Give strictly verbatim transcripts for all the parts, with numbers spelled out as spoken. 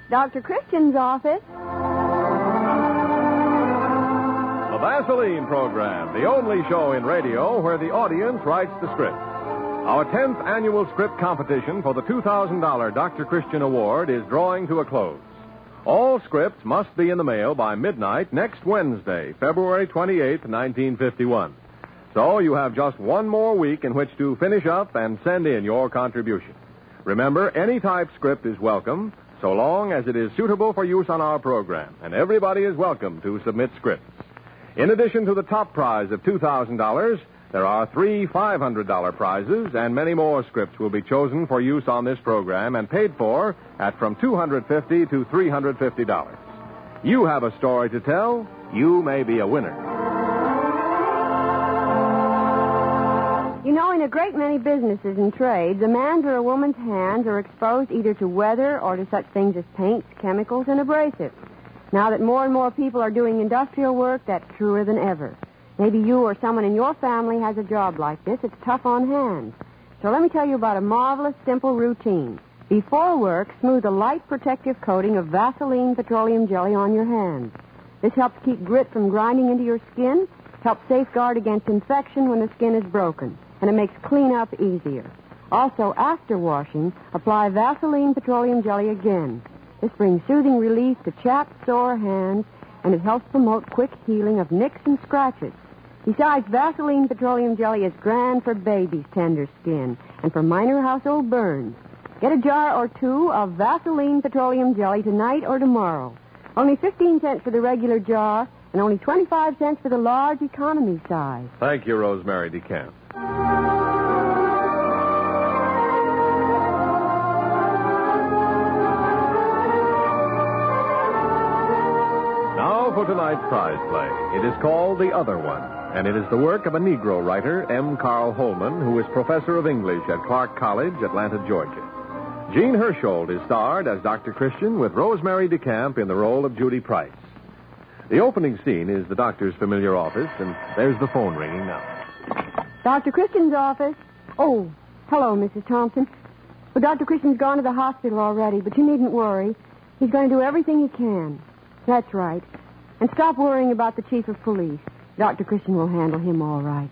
Doctor Christian's office. The Vaseline Program, the only show in radio where the audience writes the script. Our tenth annual script competition for the two thousand dollars Doctor Christian Award is drawing to a close. All scripts must be in the mail by midnight next Wednesday, February twenty-eighth, nineteen fifty-one. So you have just one more week in which to finish up and send in your contribution. Remember, any type script is welcome, so long as it is suitable for use on our program, and everybody is welcome to submit scripts. In addition to the top prize of two thousand dollars, there are three five hundred dollars prizes, and many more scripts will be chosen for use on this program and paid for at from two hundred fifty dollars to three hundred fifty dollars. You have a story to tell. You may be a winner. You know, in a great many businesses and trades, a man's or a woman's hands are exposed either to weather or to such things as paints, chemicals, and abrasives. Now that more and more people are doing industrial work, that's truer than ever. Maybe you or someone in your family has a job like this. It's tough on hands. So let me tell you about a marvelous, simple routine. Before work, smooth a light protective coating of Vaseline petroleum jelly on your hands. This helps keep grit from grinding into your skin, helps safeguard against infection when the skin is broken, and it makes cleanup easier. Also, after washing, apply Vaseline petroleum jelly again. This brings soothing relief to chapped, sore hands, and it helps promote quick healing of nicks and scratches. Besides, Vaseline petroleum jelly is grand for babies' tender skin and for minor household burns. Get a jar or two of Vaseline petroleum jelly tonight or tomorrow. Only fifteen cents for the regular jar and only twenty-five cents for the large economy size. Thank you, Rosemary DeCamp. Now for tonight's prize play. It is called The Other One, and it is the work of a Negro writer, M. Carl Holman, who is professor of English at Clark College, Atlanta, Georgia. Jean Hersholt is starred as Doctor Christian with Rosemary DeCamp in the role of Judy Price. The opening scene is the doctor's familiar office, and there's the phone ringing now. Doctor Christian's office. Oh, hello, Missus Thompson. Well, Doctor Christian's gone to the hospital already, but you needn't worry. He's going to do everything he can. That's right. And stop worrying about the chief of police. Doctor Christian will handle him all right.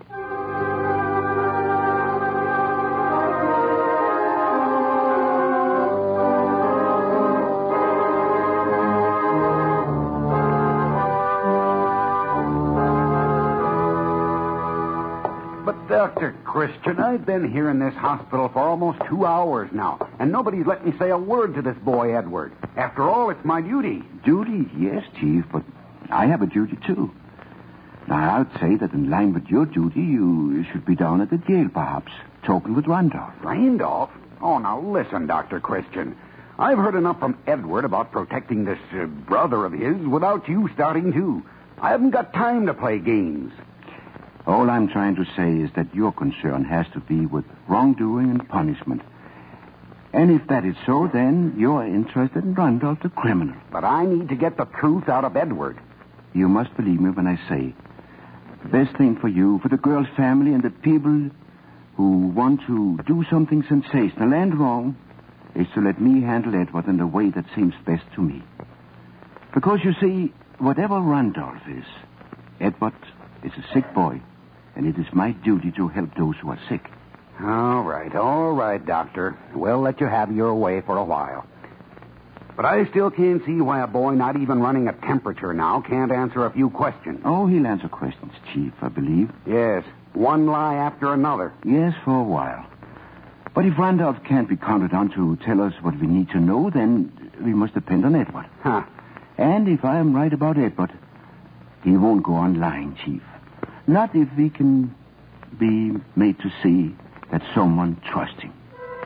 Doctor Christian, I've been here in this hospital for almost two hours now, and nobody's let me say a word to this boy, Edward. After all, it's my duty. Duty? Yes, Chief, but I have a duty, too. Now, I'd say that in line with your duty, you should be down at the jail, perhaps, talking with Randolph. Randolph? Oh, now listen, Doctor Christian. I've heard enough from Edward about protecting this uh, brother of his without you starting, too. I haven't got time to play games. All I'm trying to say is that your concern has to be with wrongdoing and punishment. And if that is so, then you're interested in Randolph, the criminal. But I need to get the truth out of Edward. You must believe me when I say the best thing for you, for the girl's family, and the people who want to do something sensational and wrong is to let me handle Edward in the way that seems best to me. Because, you see, whatever Randolph is, Edward is a sick boy. And it is my duty to help those who are sick. All right, all right, Doctor. We'll let you have your way for a while. But I still can't see why a boy not even running a temperature now can't answer a few questions. Oh, he'll answer questions, Chief, I believe. Yes, one lie after another. Yes, for a while. But if Randolph can't be counted on to tell us what we need to know, then we must depend on Edward. Huh. And if I am right about Edward, he won't go on lying, Chief. Not if we can be made to see that someone trusts him.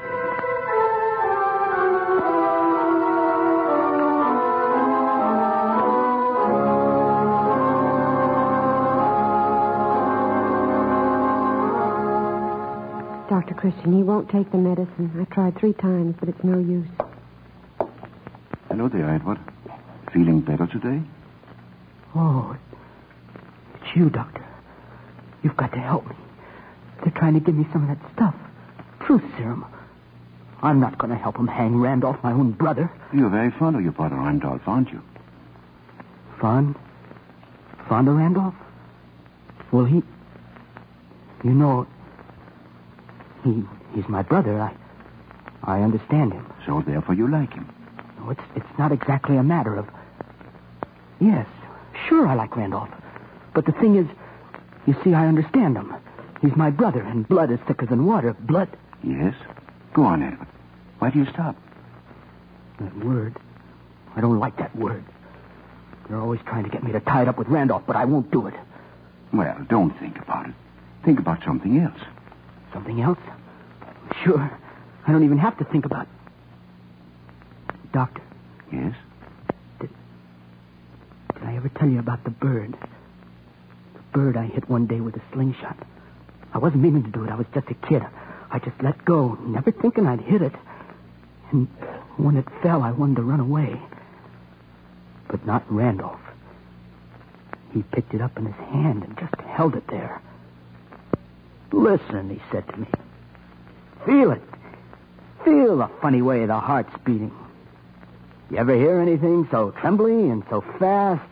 Doctor Christian, he won't take the medicine. I tried three times, but it's no use. Hello there, Edward. Feeling better today? Oh, it's you, Doctor. You've got to help me. They're trying to give me some of that stuff. Truth serum. I'm not going to help him hang Randolph, my own brother. You're very fond of your brother Randolph, aren't you? Fond? Fond of Randolph? Well, he... You know... He he's my brother. I I understand him. So therefore you like him. No, it's it's not exactly a matter of... Yes, sure I like Randolph. But the thing is, you see, I understand him. He's my brother, and blood is thicker than water. Blood... Yes? Go on, Edward. Why do you stop? That word. I don't like that word. They're always trying to get me to tie it up with Randolph, but I won't do it. Well, don't think about it. Think about something else. Something else? Sure. I don't even have to think about it. Doctor. Yes? Did, did I ever tell you about the bird? The bird I hit one day with a slingshot. I wasn't meaning to do it. I was just a kid. I just let go, never thinking I'd hit it. And when it fell, I wanted to run away. But not Randolph. He picked it up in his hand and just held it there. Listen, he said to me. Feel it. Feel the funny way the heart's beating. You ever hear anything so trembly and so fast?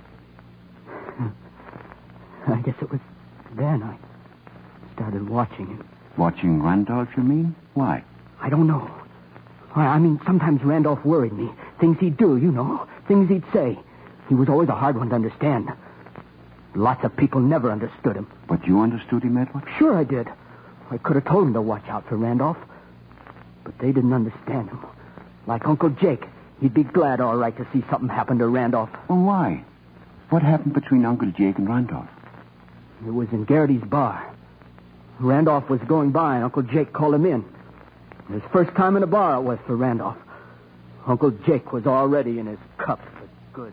I guess it was then I started watching him. Watching Randolph, you mean? Why? I don't know. I, I mean, sometimes Randolph worried me. Things he'd do, you know. Things he'd say. He was always a hard one to understand. Lots of people never understood him. But you understood him, Edward? Sure I did. I could have told him to watch out for Randolph. But they didn't understand him. Like Uncle Jake. He'd be glad, all right, to see something happen to Randolph. Well, why? What happened between Uncle Jake and Randolph? It was in Garrity's bar. Randolph was going by, and Uncle Jake called him in. His first time in a bar it was for Randolph. Uncle Jake was already in his cup for good.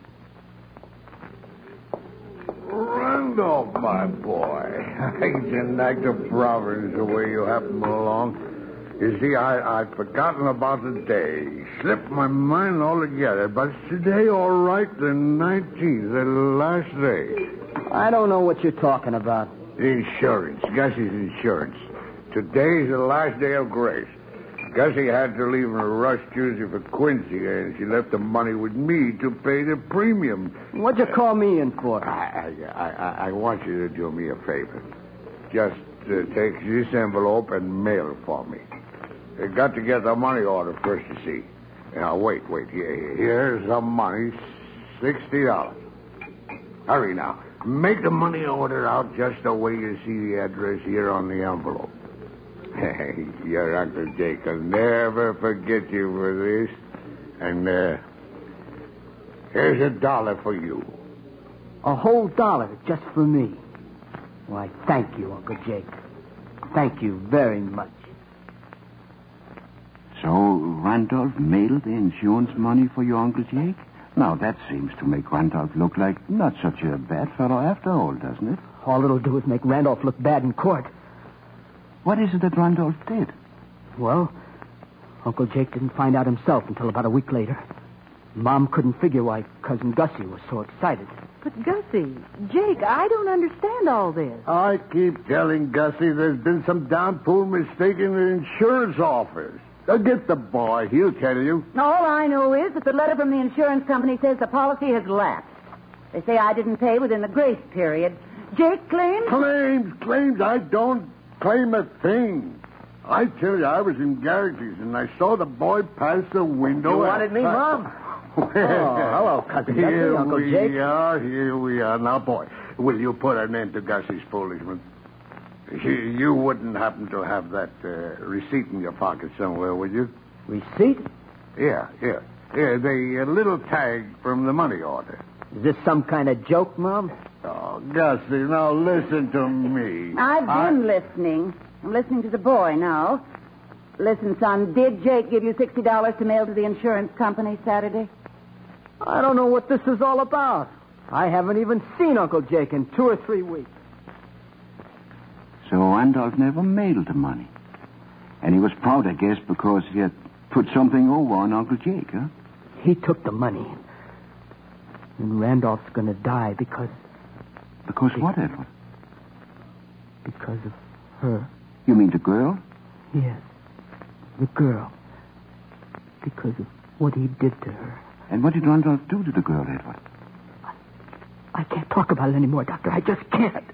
Randolph, my boy. Ain't you like the province the way you happen along? You see, I, I'd forgotten about the day. Slipped my mind altogether. But today, all right, the nineteenth, the last day. I don't know what you're talking about. Insurance. Gussie's insurance. Today's the last day of grace. Gussie had to leave in a rush Tuesday for Quincy, and she left the money with me to pay the premium. What'd you call me in for? I, I, I, I want you to do me a favor. Just uh, take this envelope and mail it for me. You got to get the money order first, you see. Now, wait, wait. Here, here's some money. sixty dollars. Hurry now. Make the money order out just the way you see the address here on the envelope. Hey, your Uncle Jake will never forget you for this. And, uh, here's a dollar for you. A whole dollar just for me. Why, thank you, Uncle Jake. Thank you very much. So Randolph mailed the insurance money for your Uncle Jake? Now, that seems to make Randolph look like not such a bad fellow after all, doesn't it? All it'll do is make Randolph look bad in court. What is it that Randolph did? Well, Uncle Jake didn't find out himself until about a week later. Mom couldn't figure why Cousin Gussie was so excited. But, Gussie, Jake, I don't understand all this. I keep telling Gussie there's been some downpour mistake in the insurance office. Now get the boy. He'll tell you. All I know is that the letter from the insurance company says the policy has lapsed. They say I didn't pay within the grace period. Jake claims... Claims, claims. I don't claim a thing. I tell you, I was in Garrity's and I saw the boy pass the window. You wanted me, Mom? Well, oh, hello, Cousin Gussie, here Uncle we Jake. are, here we are. Now, boy, will you put an end to Gussie's foolishness? You, you wouldn't happen to have that uh, receipt in your pocket somewhere, would you? Receipt? Yeah, yeah. Yeah, the uh, little tag from the money order. Is this some kind of joke, Mom? Oh, Gussie, now listen to me. I've I... been listening. I'm listening to the boy now. Listen, son, did Jake give you sixty dollars to mail to the insurance company Saturday? I don't know what this is all about. I haven't even seen Uncle Jake in two or three weeks. So Randolph never mailed the money. And he was proud, I guess, because he had put something over on Uncle Jake, huh? He took the money. And Randolph's going to die because... Because what, Edward? Because of her. You mean the girl? Yes, the girl. because of what he did to her. And what did Randolph do to the girl, Edward? I, I can't talk about it anymore, Doctor. I just can't.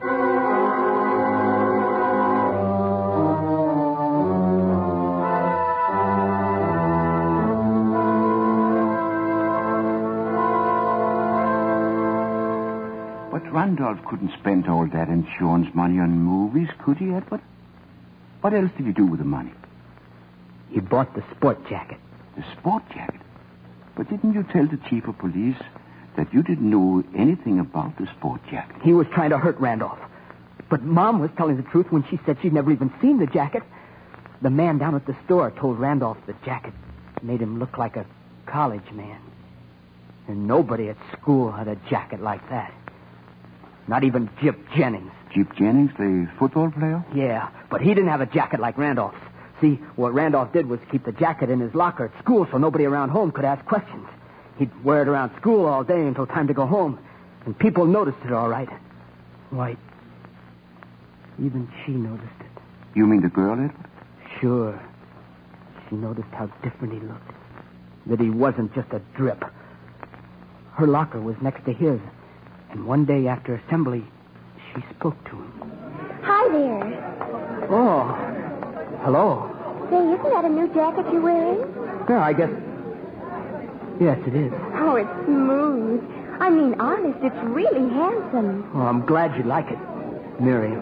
But Randolph couldn't spend all that insurance money on movies, could he, Edward? What else did he do with the money? He bought the sport jacket. The sport jacket? But didn't you tell the chief of police that you didn't know anything about the sport jacket? He was trying to hurt Randolph. But Mom was telling the truth when she said she'd never even seen the jacket. The man down at the store told Randolph the jacket made him look like a college man. And nobody at school had a jacket like that. Not even Jip Jennings. Jip Jennings, the football player? Yeah, but he didn't have a jacket like Randolph's. See, what Randolph did was keep the jacket in his locker at school so nobody around home could ask questions. He'd wear it around school all day until time to go home. And people noticed it all right. Why, even she noticed it. You mean the girl, Edward? Sure. She noticed how different he looked. That he wasn't just a drip. Her locker was next to his. And one day after assembly, she spoke to him. Hi there. Oh, hello. Say, isn't that a new jacket you're wearing? Yeah, I guess. Yes, it is. Oh, it's smooth. I mean, honest, it's really handsome. Oh, I'm glad you like it, Miriam.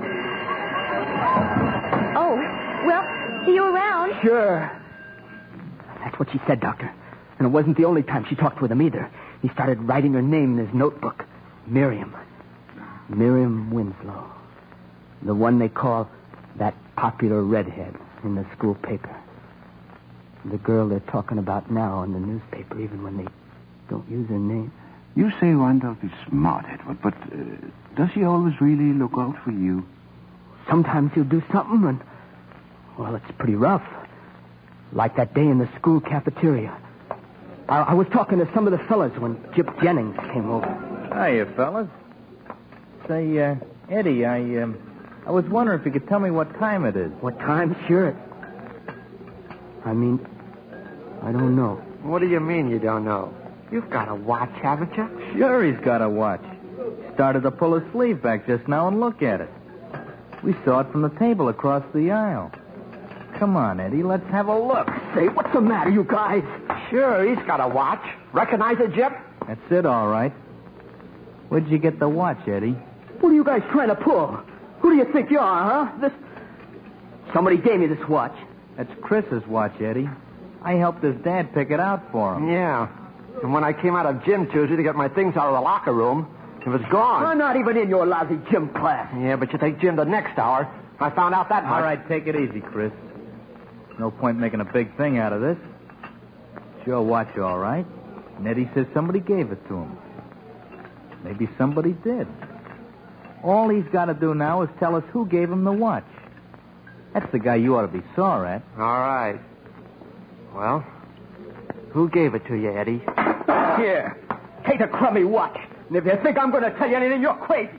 Oh, well, see you around. Sure. That's what she said, Doctor. And it wasn't the only time she talked with him either. He started writing her name in his notebook. Miriam. Miriam Winslow. The one they call that popular redhead in the school paper. The girl they're talking about now in the newspaper, even when they don't use her name. You say Randolph is smart, Edward, but uh, does he always really look out for you? Sometimes he'll do something and, well, it's pretty rough. Like that day in the school cafeteria. I, I was talking to some of the fellas when Jip Jennings came over. Hiya, fellas. Say, uh, Eddie, I, um, I was wondering if you could tell me what time it is. What time? Sure. I mean, I don't know. What do you mean you don't know? You've got a watch, haven't you? Sure he's got a watch. Started to pull his sleeve back just now and look at it. We saw it from the table across the aisle. Come on, Eddie, let's have a look. Say, what's the matter, you guys? Sure, he's got a watch. Recognize it, Jip? That's it, all right. Where'd you get the watch, Eddie? What are you guys trying to pull? Who do you think you are, huh? This... Somebody gave me this watch. That's Chris's watch, Eddie. I helped his dad pick it out for him. Yeah. And when I came out of gym Tuesday to get my things out of the locker room, it was gone. I'm not even in your lousy gym class. Yeah, but you take gym the next hour. I found out that much. All right, take it easy, Chris. No point making a big thing out of this. It's your watch, all right. And Eddie says somebody gave it to him. Maybe somebody did. All he's got to do now is tell us who gave him the watch. That's the guy you ought to be sore at. All right. Well, who gave it to you, Eddie? Here. Take the crummy watch. And if you think I'm going to tell you anything, you're crazy.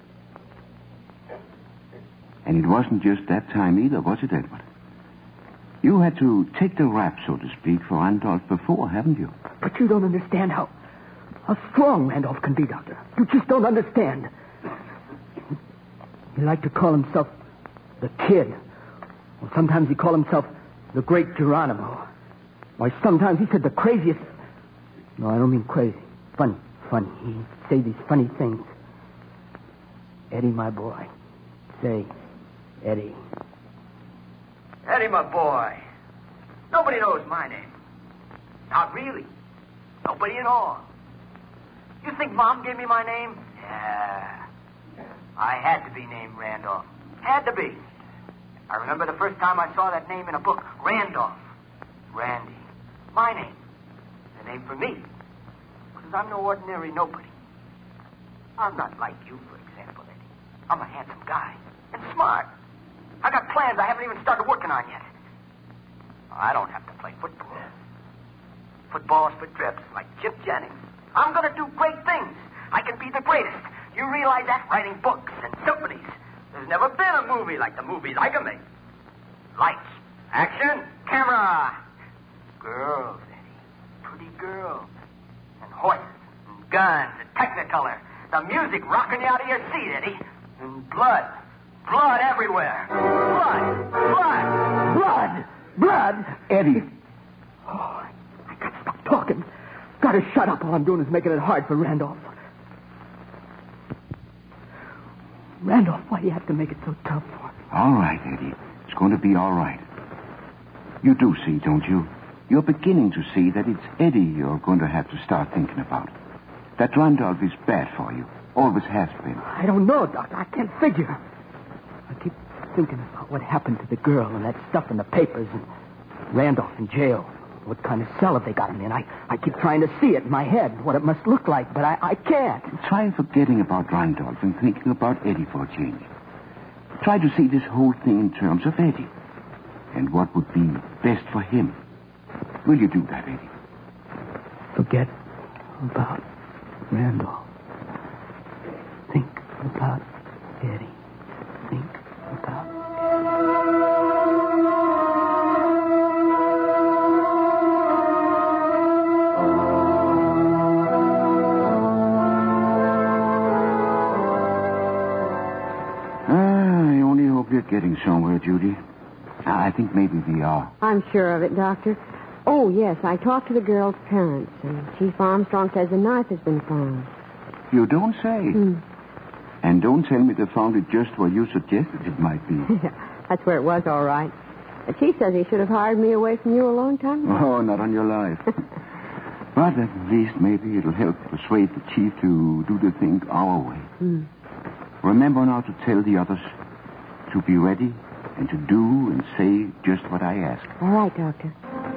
And it wasn't just that time either, was it, Edward? You had to take the rap, so to speak, for Randolph before, haven't you? But you don't understand how, how strong Randolph can be, Doctor. You just don't understand. He liked to call himself the Kid. Or sometimes he called himself the Great Geronimo. Or sometimes he said the craziest... No, I don't mean crazy. Funny, funny. He'd say these funny things. Eddie, my boy. Say, Eddie. Eddie, my boy. Nobody knows my name. Not really. Nobody at all. You think Mom gave me my name? Yeah. I had to be named Randolph. Had to be. I remember the first time I saw that name in a book. Randolph. Randy. My name. The name for me. Because I'm no ordinary nobody. I'm not like you, for example, Eddie. I'm a handsome guy. And smart. I got plans I haven't even started working on yet. I don't have to play football. Football's for trips, like Chip Jennings. I'm going to do great things. I can be the greatest. You realize that? Writing books and symphonies. There's never been a movie like the movies I can make. Lights, action, camera. Girls, Eddie. pretty girls, and horses, and guns, and Technicolor. The music rocking you out of your seat, Eddie. And blood. Blood everywhere. Blood. Blood. Blood! Blood! Eddie. Oh, I got to stop talking. Got to shut up. All I'm doing is making it hard for Randolph. Randolph, why do you have to make it so tough for me? All right, Eddie. It's going to be all right. You do see, don't you? You're beginning to see that it's Eddie you're going to have to start thinking about. That Randolph is bad for you. Always has been. I don't know, Doctor. I can't figure. I keep thinking about what happened to the girl and that stuff in the papers and Randolph in jail. What kind of cell have they got him in? I, I keep trying to see it in my head, what it must look like, but I, I can't. Try forgetting about Randolph and thinking about Eddie for a change. Try to see this whole thing in terms of Eddie and what would be best for him. Will you do that, Eddie? Forget about Randolph. Think about Eddie. Think about I only hope you're getting somewhere, Judy. I think maybe we are. I'm sure of it, Doctor. Oh, yes, I talked to the girl's parents, and Chief Armstrong says a knife has been found. You don't say. Hmm. And don't tell me they found it just where you suggested it might be. That's where it was, all right. The chief says he should have hired me away from you a long time ago. Oh, not on your life. But at least maybe it'll help persuade the chief to do the thing our way. Hmm. Remember now to tell the others to be ready and to do and say just what I ask. All right, Doctor.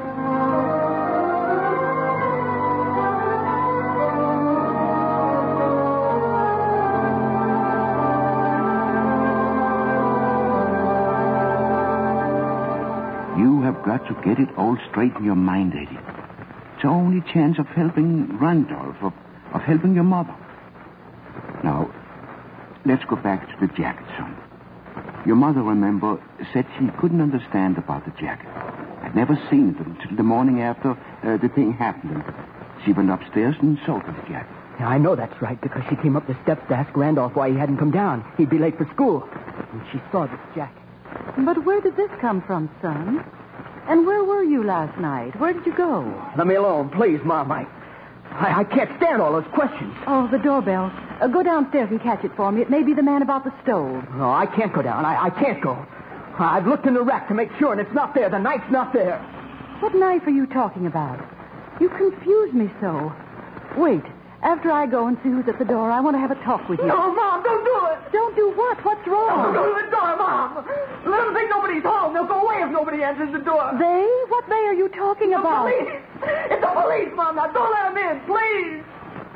You have got to get it all straight in your mind, Eddie. It's the only chance of helping Randolph, of, of helping your mother. Now, let's go back to the jacket, son. Your mother, remember, said she couldn't understand about the jacket. I'd never seen it until the morning after uh, the thing happened. And she went upstairs and sold her the jacket. Yeah, I know that's right, because she came up the steps to ask Randolph why he hadn't come down. He'd be late for school. And she saw this jacket. But where did this come from, son? And where were you last night? Where did you go? Let me alone, please, Mom. I, I, I can't stand all those questions. Oh, the doorbell. Uh, go downstairs and catch it for me. It may be the man about the stove. No, I can't go down. I, I can't go. I've looked in the rack to make sure, and it's not there. The knife's not there. What knife are you talking about? You confuse me so. Wait. After I go and see who's at the door, I want to have a talk with you. No, Mom, don't do it. Don't do what? What's wrong? Don't go to the door, Mom. Let them think nobody's home. They'll go away if nobody answers the door. They? What they are you talking the about? Police. It's the police, Mom. Now, don't let them in, please.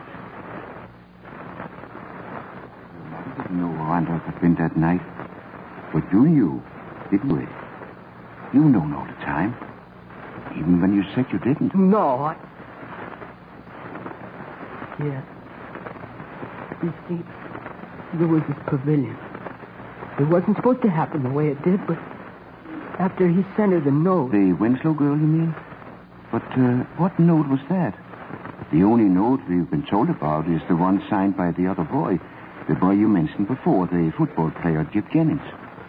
I didn't know where Randolph had been that night. But you knew, didn't you? You known all the time. Even when you said you didn't. No, I... Yeah. You see, there was this pavilion. It wasn't supposed to happen the way it did, but after he sent her the note... The Winslow girl, you mean? But uh, what note was that? The only note we've been told about is the one signed by the other boy. The boy you mentioned before, the football player, Jip Jennings.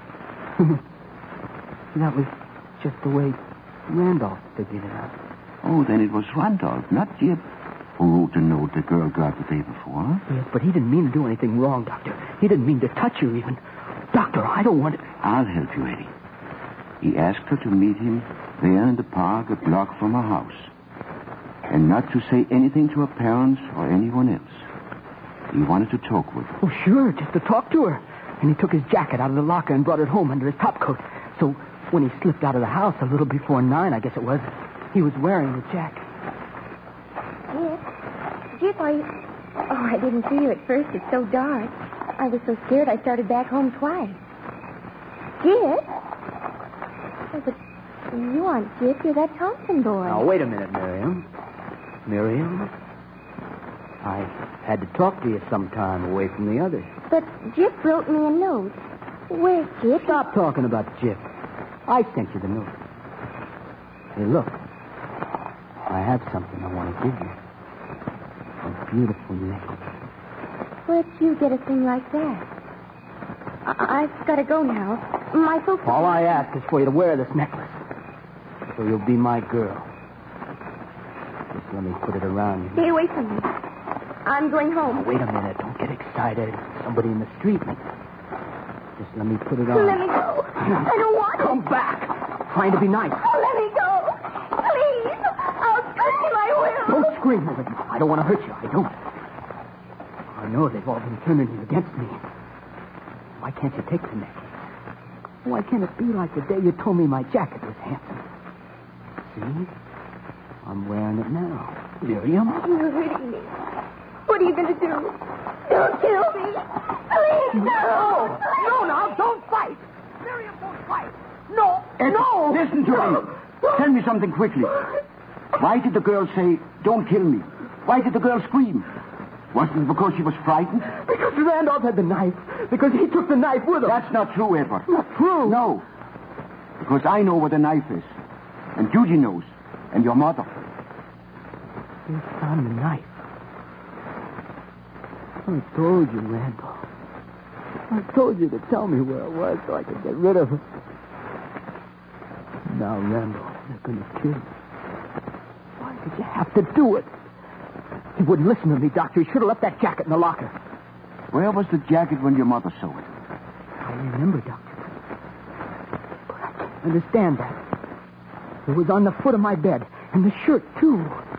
That was just the way Randolph figured it out. Oh, then it was Randolph, not Jip, who wrote the note the girl got the day before. Huh? Yes, but he didn't mean to do anything wrong, Doctor. He didn't mean to touch her even. Doctor, I don't want to... I'll help you, Eddie. He asked her to meet him there in the park a block from her house. And not to say anything to her parents or anyone else. He wanted to talk with her. Oh, sure, just to talk to her. And he took his jacket out of the locker and brought it home under his topcoat. So when he slipped out of the house a little before nine, I guess it was, he was wearing the jacket. Jip? Jip, are you... Oh, I didn't see you at first. It's so dark. I was so scared I started back home twice. Jip? Oh, but you aren't Jip. You're that Thompson boy. Now, wait a minute, Miriam. Miriam? I had to talk to you sometime away from the others. But Jip wrote me a note. Where's Jip? Stop talking about Jip. I sent you the note. Hey, look. I have something I want to give you. A beautiful necklace. Where'd you get a thing like that? I- I've got to go now. My folks... All I ask is for you to wear this necklace. So you'll be my girl. Just let me put it around you. Stay away from me. I'm going home. Now, wait a minute. Don't get excited. Somebody in the street. Just let me put it on. Let me go. I don't want to. Come back. Trying to be nice. Oh, let me go. Please. I'll scream. I will. Don't scream over me. I don't want to hurt you. I don't. I know they've all been turning you against me. Why can't you take the necklace? Why can't it be like the day you told me my jacket was handsome? See? I'm wearing it now. Miriam? You're hurting me. What are you going to do? Don't kill me. Please, no. No, now, don't fight. Miriam, don't fight. No, Ed, no. Listen to me. Tell me something quickly. Why did the girl say, don't kill me? Why did the girl scream? Wasn't it because she was frightened? Because Randolph had the knife. Because he took the knife with him. That's not true, Edward. Not true? No. Because I know where the knife is. And Judy knows. And your mother. You found the knife. I told you, Randolph. I told you to tell me where it was so I could get rid of it. Now, Randolph, they're going to kill you. Why did you have to do it? He wouldn't listen to me, Doctor. He should have left that jacket in the locker. Where was the jacket when your mother saw it? I remember, Doctor. But I can't understand that. It was on the foot of my bed. And the shirt, too.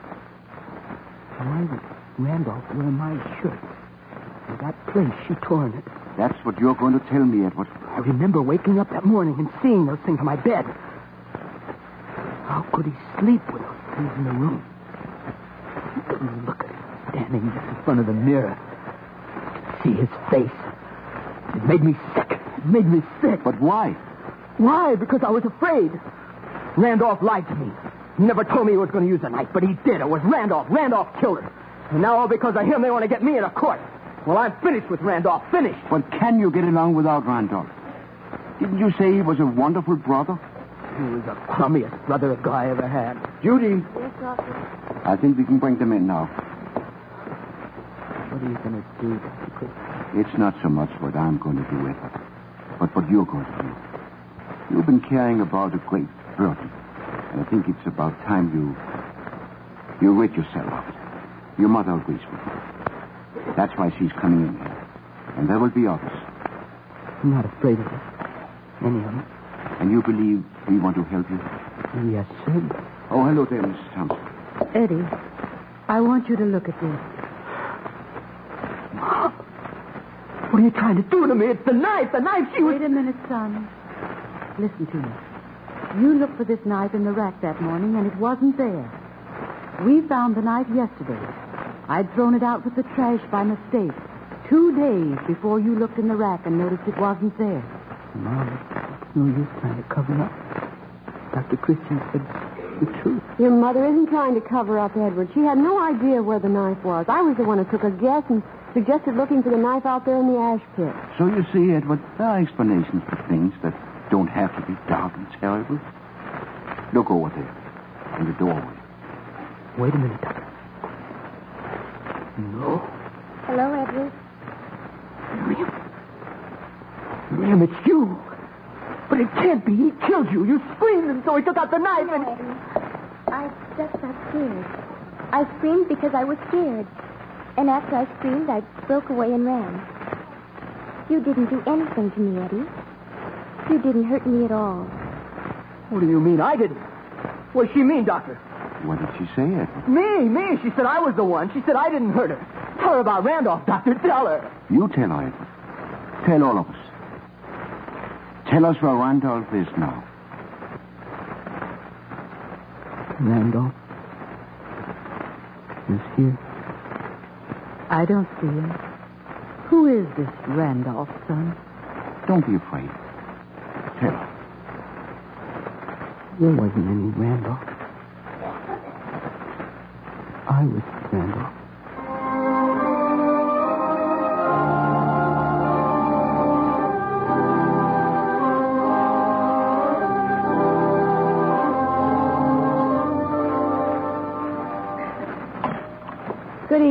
Why would Randolph wear my shirt? In that place, she tore in it. That's what you're going to tell me, Edward. I remember waking up that morning and seeing those things on my bed. How could he sleep with those things in the room? Look at him standing there in front of the mirror. See his face. It made me sick. It made me sick. But why? Why? Because I was afraid. Randolph lied to me. He never told me he was going to use a knife, but he did. It was Randolph. Randolph killed her. And now all because of him, they want to get me in a court. Well, I'm finished with Randolph. Finished. But can you get along without Randolph? Didn't you say he was a wonderful brother? He was the crummiest brother a guy ever had. Judy. Yes, Doctor. I think we can bring them in now. What are you going to do, Doctor Chris? It's not so much what I'm going to do, Edward, but what you're going to do. You've been carrying about a great burden, and I think it's about time you you rid yourself of it. Your mother agrees with you. That's why she's coming in here. And there will be others. I'm not afraid of it. Any of them. And you believe we want to help you? Yes, sir. Oh, hello there, Missus Thompson. Eddie, I want you to look at this. Mom, what are you trying to do to me? It's the knife. The knife she was... Wait a minute, son. Listen to me. You looked for this knife in the rack that morning, and it wasn't there. We found the knife yesterday. I'd thrown it out with the trash by mistake. Two days before you looked in the rack and noticed it wasn't there. Mom, it's no use trying to cover up. Doctor Christian said the truth. Your mother isn't trying to cover up, Edward. She had no idea where the knife was. I was the one who took a guess and suggested looking for the knife out there in the ash pit. So you see, Edward, there are explanations for things that don't have to be dark and terrible. Look over there, in the doorway. Wait a minute, Doctor. No. Hello, Edward. Miriam. Miriam, it's you. But it can't be. He killed you. You screamed, and so he took out the knife and... No, Eddie. I just got scared. I screamed because I was scared. And after I screamed, I broke away and ran. You didn't do anything to me, Eddie. You didn't hurt me at all. What do you mean? I didn't. What does she mean, Doctor? What did she say, Edward? Me, me. She said I was the one. She said I didn't hurt her. Tell her about Randolph, Doctor. Tell her. You tell her, Edward. Tell all of us. Tell us where Randolph is now. Randolph is here. I don't see him. Who is this Randolph, son? Don't be afraid. Tell her. There wasn't any Randolph. I was Randolph.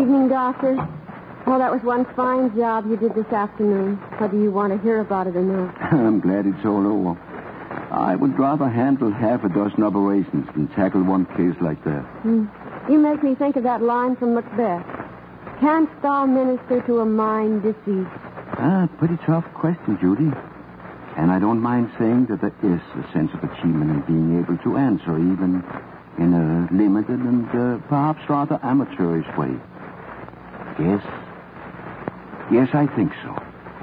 Evening, Doctor. Oh, that was one fine job you did this afternoon, whether you want to hear about it or not. I'm glad it's all over. I would rather handle half a dozen operations than tackle one case like that. Hmm. You make me think of that line from Macbeth. Canst thou minister to a mind deceased? Ah, pretty tough question, Judy. And I don't mind saying that there is a sense of achievement in being able to answer, even in a limited and uh, perhaps rather amateurish way. Yes. Yes, I think so.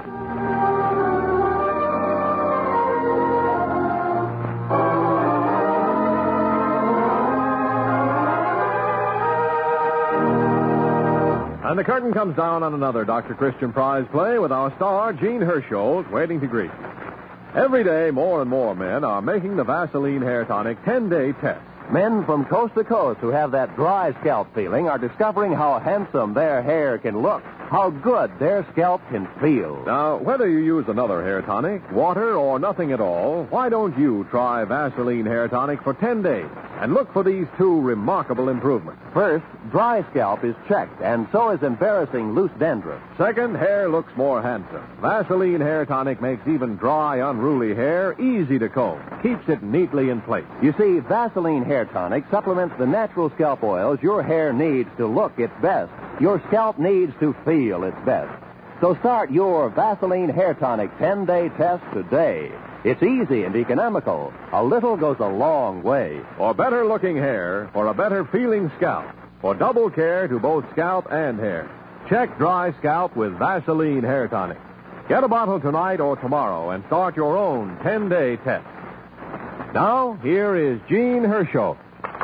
And the curtain comes down on another Doctor Christian Prize play with our star, Gene Hersholt, waiting to greet you. Every day, more and more men are making the Vaseline Hair Tonic ten-day test. Men from coast to coast who have that dry scalp feeling are discovering how handsome their hair can look, how good their scalp can feel. Now, whether you use another hair tonic, water, or nothing at all, why don't you try Vaseline Hair Tonic for ten days and look for these two remarkable improvements? First, dry scalp is checked, and so is embarrassing loose dandruff. Second, hair looks more handsome. Vaseline Hair Tonic makes even dry, unruly hair easy to comb, keeps it neatly in place. You see, Vaseline Hair Tonic supplements the natural scalp oils your hair needs to look its best. Your scalp needs to feel its best. So start your Vaseline Hair Tonic ten-day test today. It's easy and economical. A little goes a long way. For better-looking hair, for a better-feeling scalp, for double care to both scalp and hair. Check dry scalp with Vaseline Hair Tonic. Get a bottle tonight or tomorrow and start your own ten-day test. Now, here is Gene Hersholt.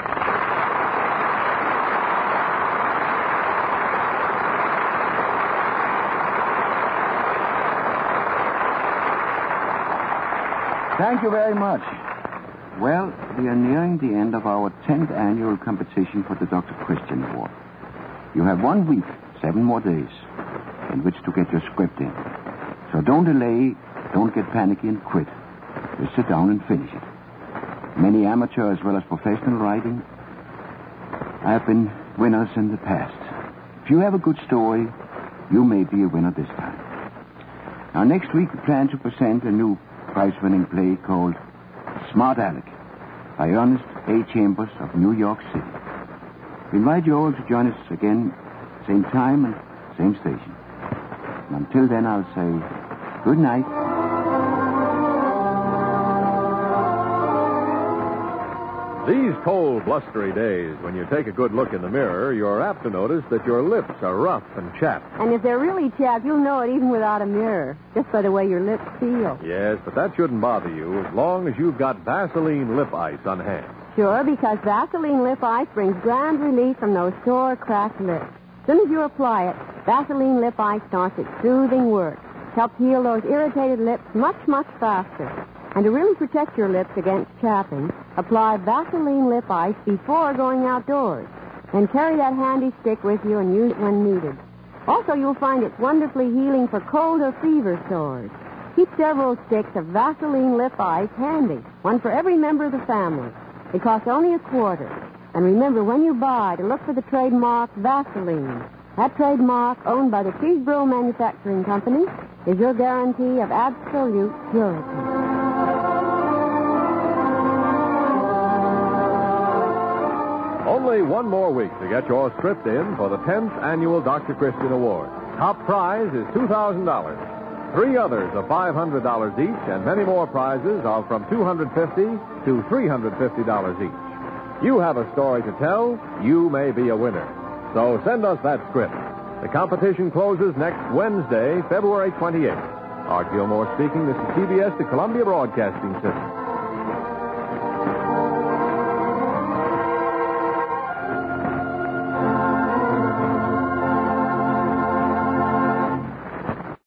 Thank you very much. Well, we are nearing the end of our tenth annual competition for the Doctor Christian Award. You have one week, seven more days, in which to get your script in. So don't delay, don't get panicky and quit. Just sit down and finish it. Many amateur as well as professional writing have been winners in the past. If you have a good story, you may be a winner this time. Now, next week we plan to present a new prize-winning play called Smart Alec by Ernest A. Chambers of New York City. We invite you all to join us again, same time and same station. And until then, I'll say good night. These cold, blustery days, when you take a good look in the mirror, you're apt to notice that your lips are rough and chapped. And if they're really chapped, you'll know it even without a mirror, just by the way your lips feel. Yes, but that shouldn't bother you as long as you've got Vaseline Lip Ice on hand. Sure, because Vaseline Lip Ice brings grand relief from those sore, cracked lips. As soon as you apply it, Vaseline Lip Ice starts its soothing work. Helps heal those irritated lips much, much faster. And to really protect your lips against chapping, apply Vaseline Lip Ice before going outdoors. Then carry that handy stick with you and use it when needed. Also, you'll find it's wonderfully healing for cold or fever sores. Keep several sticks of Vaseline Lip Ice handy, one for every member of the family. It costs only a quarter. And remember, when you buy, to look for the trademark Vaseline. That trademark, owned by the Cheeseboro Manufacturing Company, is your guarantee of absolute purity. Only one more week to get your script in for the tenth Annual Doctor Christian Award. Top prize is two thousand dollars. Three others of five hundred dollars each, and many more prizes of from two hundred fifty dollars to three hundred fifty dollars each. You have a story to tell, you may be a winner. So send us that script. The competition closes next Wednesday, February twenty-eighth. Art Gilmore speaking. This is C B S, the Columbia Broadcasting System.